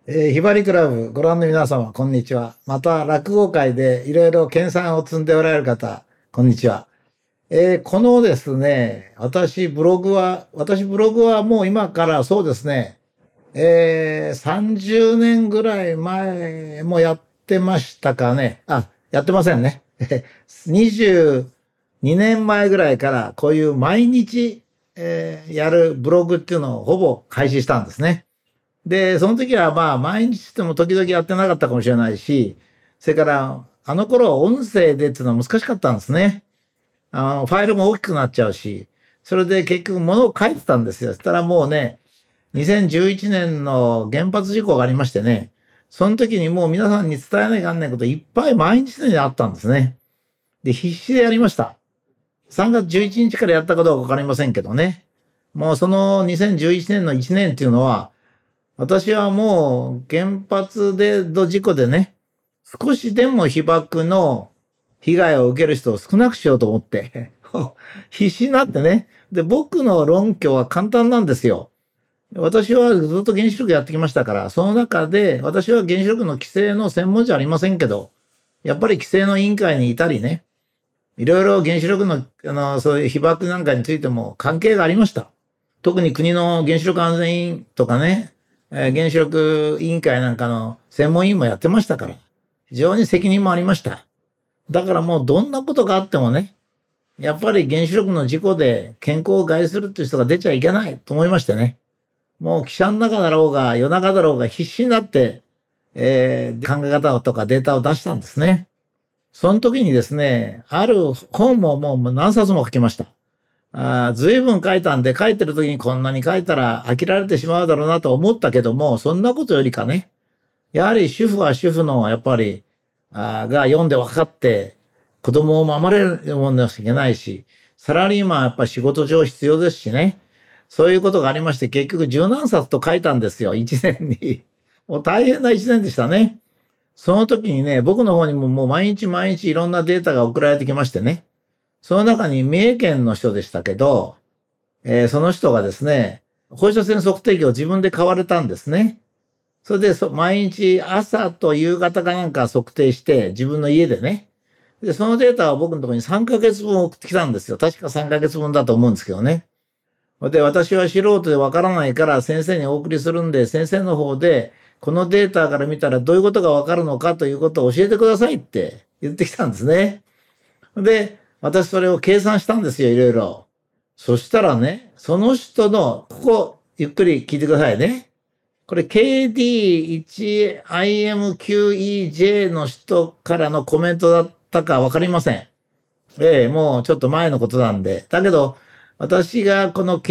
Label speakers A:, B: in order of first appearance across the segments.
A: ひばりクラブご覧の皆様、こんにちは。また、落語界でいろいろ研鑽を積んでおられる方、こんにちは。このですね、私ブログはもう今からそうですね、30年ぐらい前もやってましたかね。あ、やってませんね。22年前ぐらいからこういう毎日、やるブログっていうのをほぼ開始したんですね。で、その時はまあ、毎日っても時々やってなかったかもしれないし、それから、あの頃音声でっていうのは難しかったんですね。ファイルも大きくなっちゃうし、それで結局物を書いてたんですよ。そしたらもうね、2011年の原発事故がありましてね、その時にもう皆さんに伝えなきゃいけないこといっぱい毎日のようにあったんですね。で、必死でやりました。3月11日からやったかどうかわかりませんけどね。もうその2011年の1年っていうのは、私はもう原発での事故でね、少しでも被爆の被害を受ける人を少なくしようと思って、必死になってね。で、僕の論拠は簡単なんですよ。私はずっと原子力やってきましたから、その中で私は原子力の規制の専門じゃありませんけど、やっぱり規制の委員会にいたりね、いろいろ原子力の、そういう被爆なんかについても関係がありました。特に国の原子力安全委員とかね、原子力委員会なんかの専門委員もやってましたから、非常に責任もありました。だからもうどんなことがあってもね、やっぱり原子力の事故で健康を害するっていう人が出ちゃいけないと思いましてね。もう汽車の中だろうが夜中だろうが必死になって、考え方とかデータを出したんですね。その時にですね、ある本ももう何冊も書きました。随分書いたんで、書いてる時にこんなに書いたら飽きられてしまうだろうなと思ったけども、そんなことよりかね、やはり主婦は主婦の、やっぱり、が読んで分かって、子供を守れるもんなきゃいけないし、サラリーマンはやっぱり仕事上必要ですしね。そういうことがありまして、結局十何冊と書いたんですよ、一年に。もう大変な一年でしたね。その時にね、僕の方にももう毎日毎日いろんなデータが送られてきましてね。その中に三重県の人でしたけど、その人がですね、放射線測定器を自分で買われたんですね。それで毎日朝と夕方かなんか測定して、自分の家でね。で、そのデータは僕のところに3ヶ月分送ってきたんですよ。確か3ヶ月分だと思うんですけどね。で、私は素人でわからないから先生にお送りするんで、先生の方で、このデータから見たらどういうことがわかるのかということを教えてくださいって言ってきたんですね。で、私それを計算したんですよ、いろいろ。そしたらね、その人の、ここ、ゆっくり聞いてくださいね。これ KD1IMQEJ の人からのコメントだったかわかりません。もうちょっと前のことなんで。だけど、私がこの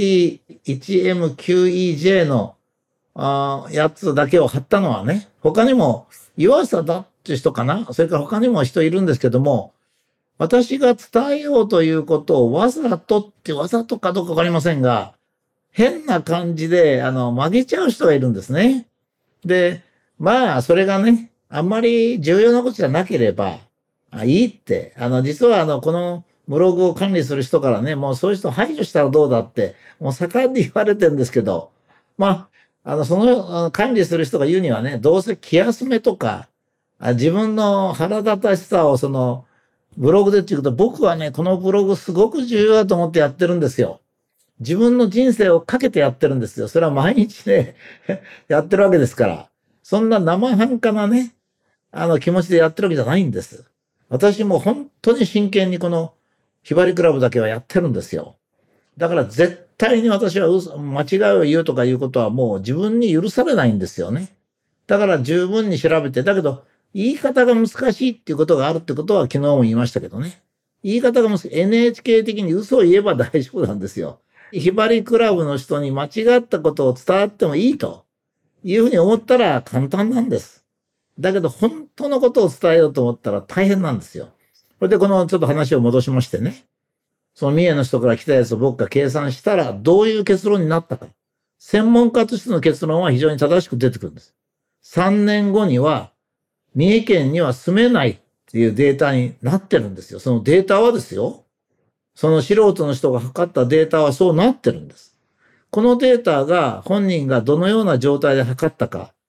A: KD1MQEJ のやつだけを貼ったのはね、他にも、岩佐だって人かな、それから他にも人いるんですけども、私が伝えようということをわざとかどうかわかりませんが、変な感じで、曲げちゃう人がいるんですね。で、まあ、それがね、あんまり重要なことじゃなければ、いいって、実はこのブログを管理する人からね、もうそういう人排除したらどうだって、もう盛んに言われてるんですけど、まあ、管理する人が言うにはね、どうせ気休めとか、自分の腹立たしさをブログでっていうと、僕はね、このブログすごく重要だと思ってやってるんですよ。自分の人生をかけてやってるんですよ。それは毎日ね、やってるわけですから。そんな生半可なね、気持ちでやってるわけじゃないんです。私も本当に真剣にこのひばりクラブだけはやってるんですよ。だから絶対に私は間違いを言うとかいうことはもう自分に許されないんですよね。だから十分に調べて、だけど言い方が難しいっていうことがあるってことは昨日も言いましたけどね。言い方が難しい。NHK 的に嘘を言えば大丈夫なんですよ。ひばりクラブの人に間違ったことを伝わってもいいというふうに思ったら簡単なんです。だけど本当のことを伝えようと思ったら大変なんですよ。それでこのちょっと話を戻しましてね。その三重の人から来たやつを僕が計算したらどういう結論になったか。専門家としての結論は非常に正しく出てくるんです。3年後には三重県には住めないっていうデータになってるんですよ。そのデータはですよ。その素人の人が測ったデータはそうなってるんです。このデータが本人がどのような状態で測ったか。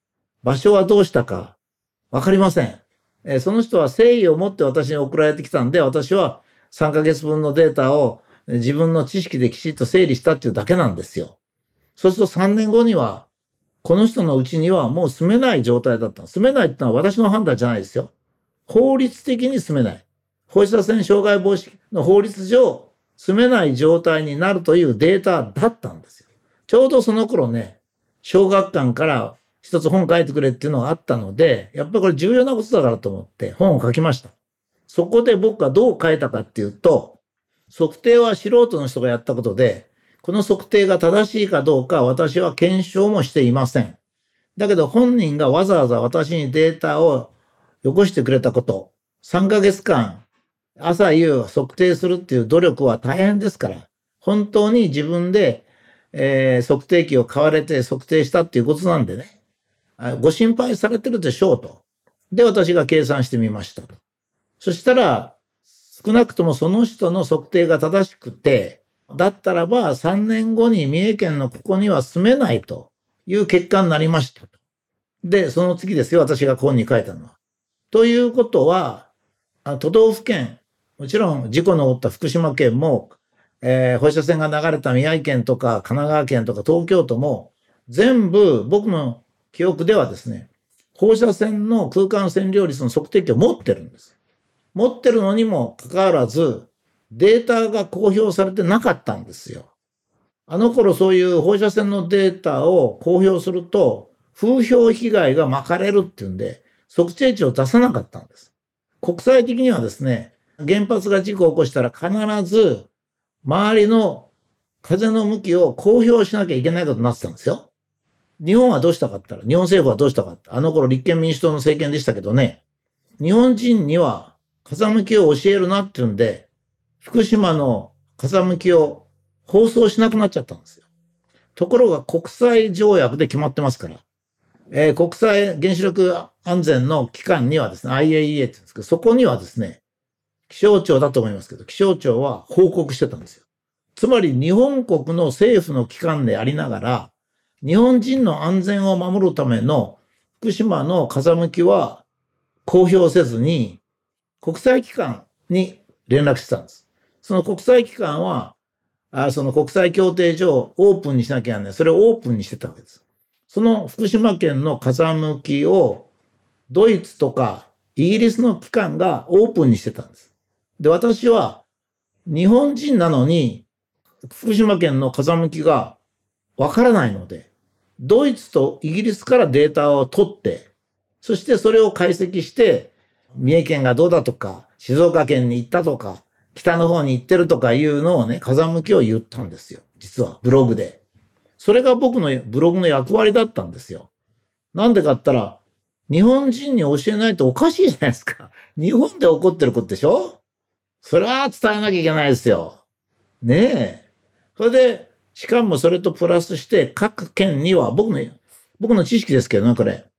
A: 場所はどうしたかわかりません。その人は誠意を持って私に送られてきたんで、私は3ヶ月分のデータを自分の知識できちっと整理したっていうだけなんですよ。そうすると3年後には、この人のうちにはもう住めない状態だった。住めないってのは私の判断じゃないですよ。法律的に住めない。放射線障害防止の法律上、住めない状態になるというデータだったんですよ。ちょうどその頃ね、小学館から一つ本書いてくれっていうのがあったので、やっぱりこれ重要なことだからと思って本を書きました。そこで僕はどう書いたかっていうと、測定は素人の人がやったことで、この測定が正しいかどうか私は検証もしていません。だけど本人がわざわざ私にデータをよこしてくれたこと、3ヶ月間朝夕測定するっていう努力は大変ですから、本当に自分で、測定器を買われて測定したっていうことなんでね、ご心配されてるでしょうと。で、私が計算してみましたと。そしたら、少なくともその人の測定が正しくて、だったらば3年後に三重県のここには住めないという結果になりましたと。で、その次ですよ、私が本に書いたのは。ということは、都道府県、もちろん事故の起った福島県も、放射線が流れた宮城県とか神奈川県とか東京都も、全部僕の記憶ではですね、放射線の空間線量率の測定器を持ってるんです。持ってるのにもかかわらず、データが公表されてなかったんですよ。あの頃そういう放射線のデータを公表すると、風評被害が巻かれるっていうんで、測定値を出さなかったんです。国際的にはですね、原発が事故を起こしたら必ず、周りの風の向きを公表しなきゃいけないことになってたんですよ。日本はどうしたかって言ったら、日本政府はどうしたかって、あの頃立憲民主党の政権でしたけどね、日本人には風向きを教えるなっていうんで、福島の風向きを放送しなくなっちゃったんですよ。ところが国際条約で決まってますから、国際原子力安全の機関にはですね、IAEA って言うんですけど、そこにはですね、気象庁だと思いますけど、気象庁は報告してたんですよ。つまり日本国の政府の機関でありながら、日本人の安全を守るための福島の風向きは公表せずに、国際機関に連絡してたんです。その国際機関は、その国際協定上オープンにしなきゃいけない。それをオープンにしてたわけです。その福島県の風向きをドイツとかイギリスの機関がオープンにしてたんです。で、私は日本人なのに福島県の風向きがわからないので、ドイツとイギリスからデータを取って、そしてそれを解析して、三重県がどうだとか、静岡県に行ったとか、北の方に行ってるとかいうのをね、風向きを言ったんですよ。実は、ブログで。それが僕のブログの役割だったんですよ。なんでかって言ったら、日本人に教えないとおかしいじゃないですか。日本で起こってることでしょ？それは伝えなきゃいけないですよ。ねえ。それで、しかもそれとプラスして、各県には、僕の知識ですけどね、これ。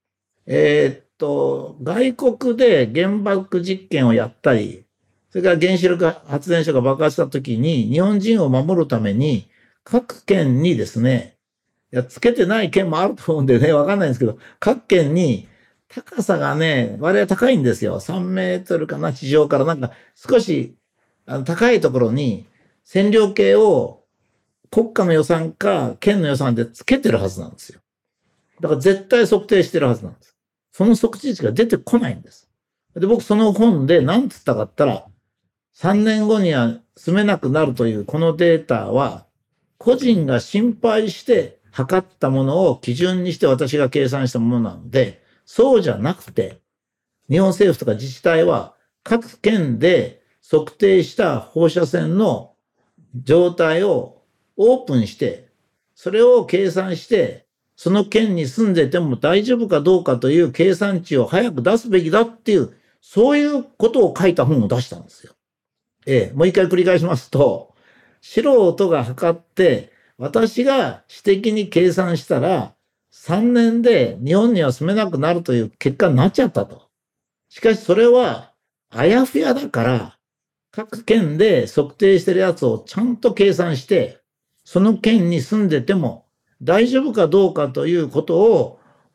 A: 外国で原爆実験をやったり、それから原子力発電所が爆発した時に、日本人を守るために、各県にですね、つけてない県もあると思うんでね、わかんないんですけど、各県に高さがね、割合高いんですよ。3メートルかな、地上からなんか少し高いところに線量計を国家の予算か県の予算でつけてるはずなんですよ。だから絶対測定してるはずなんです。その測定値が出てこないんです。で、僕その本で何つったかったら、3年後には住めなくなるというこのデータは、個人が心配して測ったものを基準にして私が計算したものなので、そうじゃなくて、日本政府とか自治体は各県で測定した放射線の状態をオープンして、それを計算して、その県に住んでても大丈夫かどうかという計算値を早く出すべきだっていう、そういうことを書いた本を出したんですよ。もう一回繰り返しますと、素人が測って、私が私的に計算したら、3年で日本には住めなくなるという結果になっちゃったと。しかしそれは、あやふやだから、各県で測定してるやつをちゃんと計算して、その県に住んでても大丈夫かどうかということを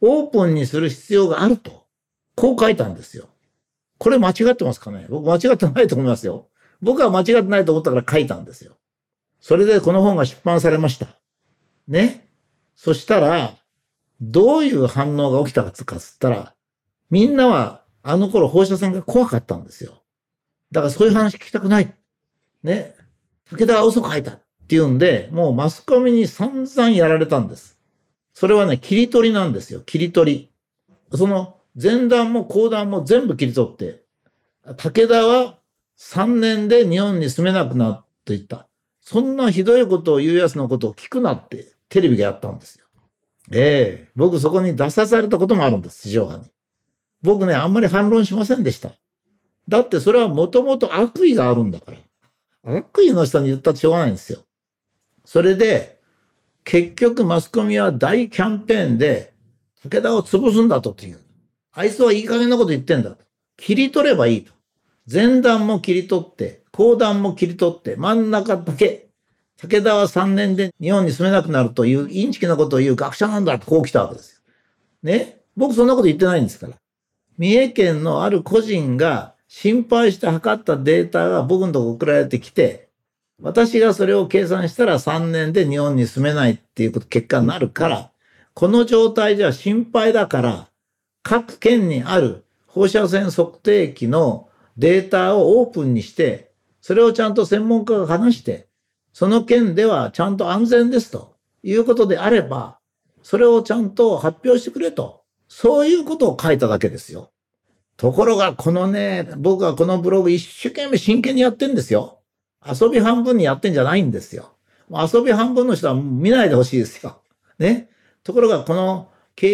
A: オープンにする必要があると。こう書いたんですよ。これ間違ってますかね？僕間違ってないと思いますよ。僕は間違ってないと思ったから書いたんですよ。それでこの本が出版されました。ね。そしたら、どういう反応が起きたかっつったら、みんなはあの頃放射線が怖かったんですよ。だからそういう話聞きたくない。ね。武田は嘘書いたって言うんで、もうマスコミに散々やられたんです。それはね、切り取りなんですよ。切り取り。その前段も後段も全部切り取って、武田は3年で日本に住めなくなって言った。そんなひどいことを言うやつのことを聞くなってテレビがやったんですよ。僕そこに出さされたこともあるんです、地上波に。僕ね、あんまり反論しませんでした。だってそれはもともと悪意があるんだから。悪意の人に言ったってしょうがないんですよ。それで、結局マスコミは大キャンペーンで、武田を潰すんだとっていう。あいつはいい加減なこと言ってんだと。切り取ればいいと。前段も切り取って、後段も切り取って、真ん中だけ。武田は3年で日本に住めなくなるというインチキなことを言う学者なんだとこう来たわけですよ。ね。僕そんなこと言ってないんですから。三重県のある個人が心配して測ったデータが僕のとこ送られてきて、私がそれを計算したら3年で日本に住めないっていう結果になるから、この状態じゃ心配だから、各県にある放射線測定器のデータをオープンにして、それをちゃんと専門家が話して、その県ではちゃんと安全ですということであれば、それをちゃんと発表してくれと。そういうことを書いただけですよ。ところがこのね、僕はこのブログ一生懸命真剣にやってんですよ。遊び半分にやってんじゃないんですよ。遊び半分の人は見ないでほしいですよ。ね。ところがこの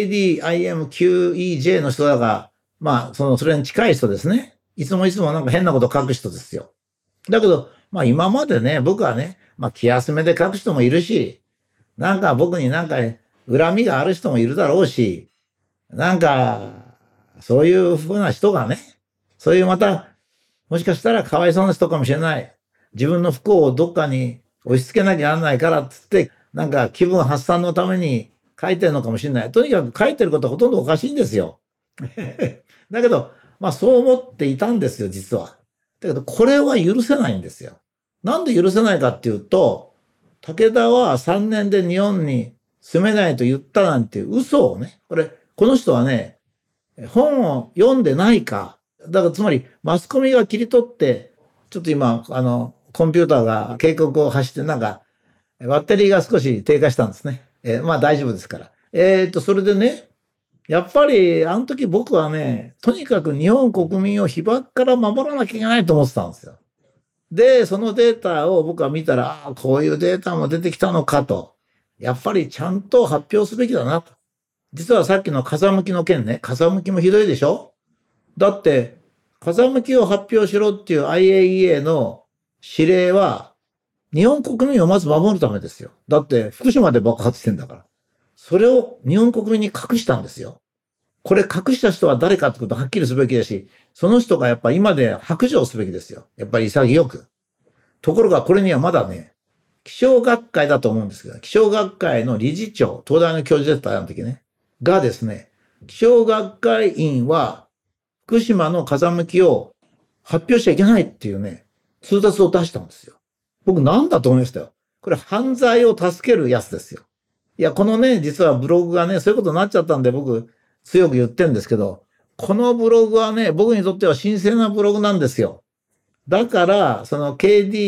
A: KDIMQEJ の人だが、それに近い人ですね。いつもなんか変なこと書く人ですよ。だけど、今までね、僕はね、気休めで書く人もいるし、なんか僕になんか恨みがある人もいるだろうし、なんか、そういうふうな人がね、そういうまた、もしかしたらかわいそうな人かもしれない。自分の不幸をどっかに押し付けなきゃならないからって言って、なんか気分発散のために書いてるのかもしれない。とにかく書いてることはほとんどおかしいんですよ。だけど、そう思っていたんですよ、実は。だけど、これは許せないんですよ。なんで許せないかっていうと、武田は3年で日本に住めないと言ったなんていう嘘をね、この人はね、本を読んでないか。だからつまり、マスコミが切り取って、ちょっと今、コンピューターが警告を発して、なんか、バッテリーが少し低下したんですね。大丈夫ですから。それでね、やっぱり、あの時僕はね、とにかく日本国民を被爆から守らなきゃいけないと思ってたんですよ。で、そのデータを僕は見たら、こういうデータも出てきたのかと。やっぱりちゃんと発表すべきだなと。実はさっきの風向きの件ね、風向きもひどいでしょ？だって、風向きを発表しろっていう IAEA の指令は、日本国民をまず守るためですよ。だって、福島で爆発してんだから。それを日本国民に隠したんですよ。これ隠した人は誰かってことをはっきりすべきだし、その人がやっぱ今で白状すべきですよ。やっぱり潔く。ところがこれにはまだね、気象学会だと思うんですけど、気象学会の理事長、東大の教授だったあの時ね、がですね、気象学会員は福島の風向きを発表しちゃいけないっていうね、通達を出したんですよ。僕なんだと思いましたよ。これ犯罪を助けるやつですよ。いや、このね、実はブログがね、そういうことになっちゃったんで僕強く言ってるんですけど、このブログはね、僕にとっては神聖なブログなんですよ。だから、その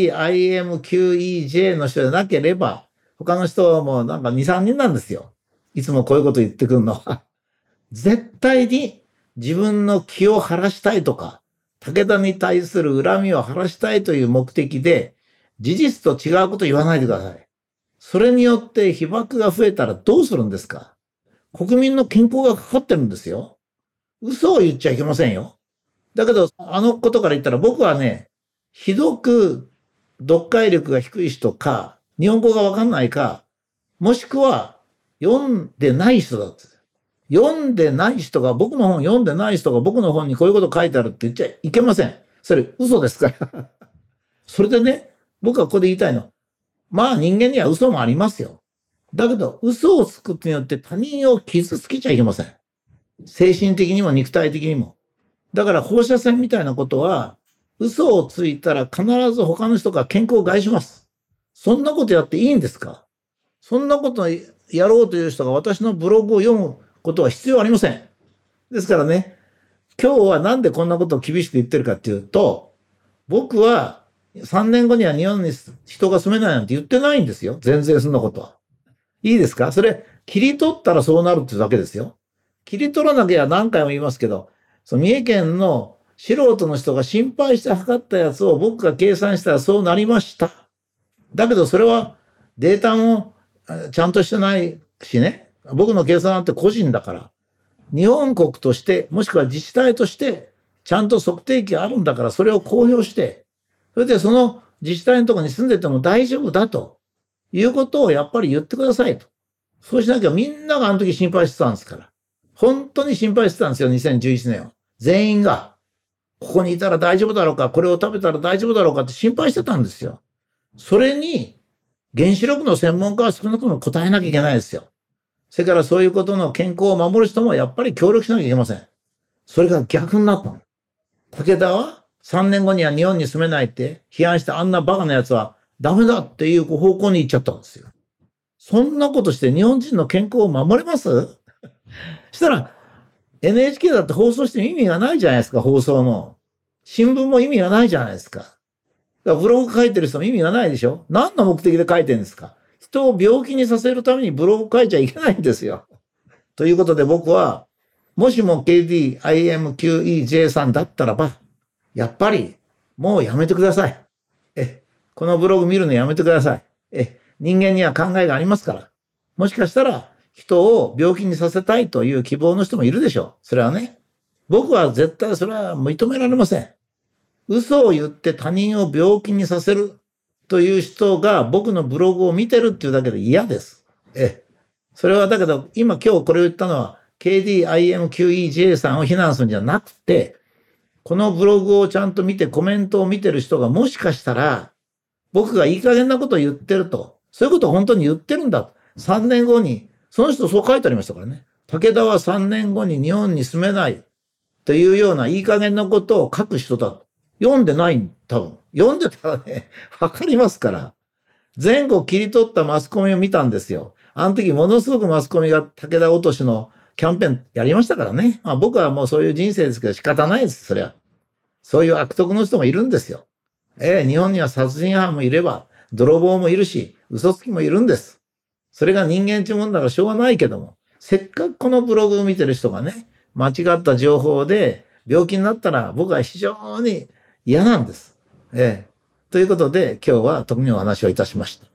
A: KDIMQEJ の人じゃなければ、他の人はもうなんか2、3人なんですよ。いつもこういうこと言ってくるのは。絶対に自分の気を晴らしたいとか、武田に対する恨みを晴らしたいという目的で、事実と違うこと言わないでください。それによって被爆が増えたらどうするんですか？国民の健康がかかってるんですよ。嘘を言っちゃいけませんよ。だけど、あのことから言ったら僕はね、ひどく読解力が低い人か、日本語がわかんないか、もしくは読んでない人だって。読んでない人が、僕の本読んでない人が僕の本にこういうこと書いてあるって言っちゃいけません。それ嘘ですから。それでね、僕はここで言いたいの。人間には嘘もありますよ。 だけど、嘘をつくことによって他人を傷つけちゃいけません。精神的にも肉体的にも。だから放射線みたいなことは、嘘をついたら必ず他の人が健康を害します。そんなことやっていいんですか？そんなことやろうという人が私のブログを読むことは必要ありません。ですからね、今日はなんでこんなことを厳しく言ってるかっていうと、僕は3年後には日本に人が住めないなんて言ってないんですよ。全然そんなことは。いいですか？それ、切り取ったらそうなるってだけですよ。切り取らなきゃ何回も言いますけど、その三重県の素人の人が心配して測ったやつを僕が計算したらそうなりました。だけどそれはデータもちゃんとしてないしね。僕の計算なんて個人だから。日本国として、もしくは自治体として、ちゃんと測定器があるんだから、それを公表して、それでその自治体のところに住んでても大丈夫だということをやっぱり言ってくださいと。そうしなきゃみんながあの時心配してたんですから。本当に心配してたんですよ、2011年は。全員が。ここにいたら大丈夫だろうか、これを食べたら大丈夫だろうかって心配してたんですよ。それに、原子力の専門家は少なくとも答えなきゃいけないですよ。それからそういうことの健康を守る人もやっぱり協力しなきゃいけません。それが逆になったの。武田は3年後には日本に住めないって批判したあんなバカな奴はダメだっていう方向に行っちゃったんですよ。そんなことして日本人の健康を守れます？したら NHK だって放送しても意味がないじゃないですか、放送の。新聞も意味がないじゃないですか。だからブログ書いてる人も意味がないでしょ？何の目的で書いてるんですか？人を病気にさせるためにブログ書いちゃいけないんですよ。ということで僕は、もしも KDIMQEJ さんだったらば、やっぱりもうやめてください。このブログ見るのやめてください。人間には考えがありますから。もしかしたら人を病気にさせたいという希望の人もいるでしょう。それはね。僕は絶対それは認められません。嘘を言って他人を病気にさせるという人が僕のブログを見てるっていうだけで嫌です。それはだけど、今日これを言ったのは KDIMQEJ さんを非難するんじゃなくて、このブログをちゃんと見てコメントを見てる人がもしかしたら、僕がいい加減なことを言ってると、そういうことを本当に言ってるんだ。3年後に、その人そう書いてありましたからね。武田は3年後に日本に住めないというようないい加減なことを書く人だ。読んでない、多分。読んでたらね、わかりますから。前後切り取ったマスコミを見たんですよ。あの時ものすごくマスコミが武田落としのキャンペーンやりましたからね。僕はもうそういう人生ですけど仕方ないです、それは。そういう悪徳の人もいるんですよ。日本には殺人犯もいれば、泥棒もいるし、嘘つきもいるんです。それが人間っていうもんだからしょうがないけども、せっかくこのブログを見てる人がね、間違った情報で病気になったら僕は非常に嫌なんです。ということで今日は特にお話をいたしました。